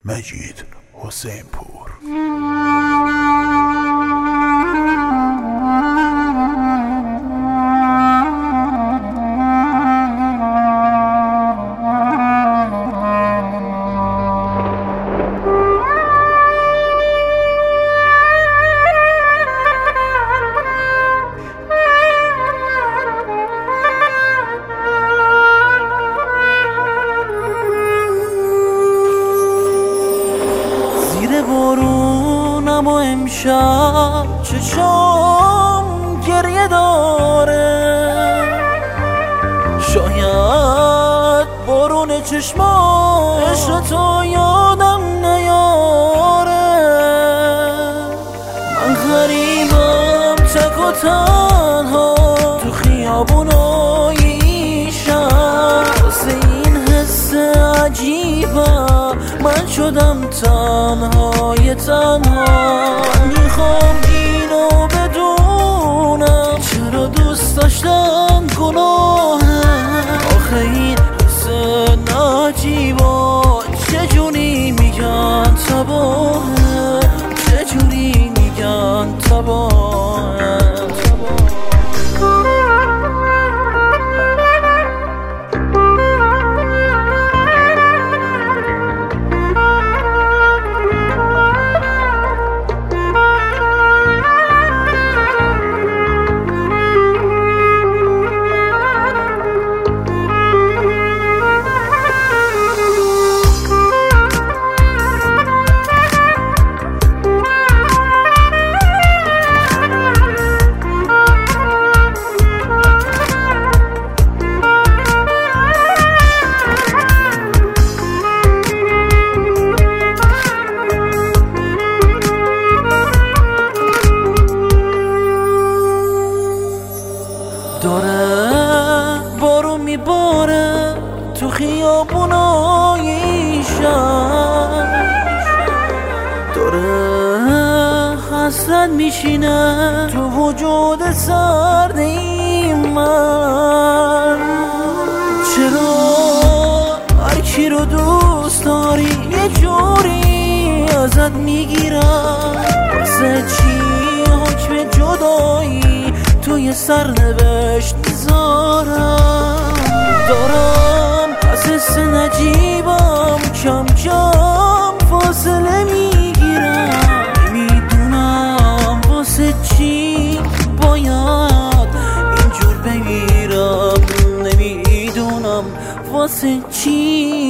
مجید حسین پور. بارونم و امشب چشام گریه داره، شاید بارون چشماش تو یادم نیاره. من غریبم تک و تنها تو خیابونای این شهر، واسه این حس عجیبم من شدم تنهای تنها. میخوام اینو بدونم چرا دوست داشتن گناهه، آخه این حس نجیبا چجوری میگن تباهه، چجوری میگن تباهه. داره بارون میباره تو خیابونای این شهر، داره حسرت میشینه تو وجود سرد این من. چرا هر کی رو دوست داری یه جوری ازت میگیرم، واسه چی حکم جدایی توی سرنوشت میذارم. دارم از حس نجیبم کم کم فاصله میگیرم، نمیدونم واسه چی باید اینجور بمیرم، نمیدونم واسه چی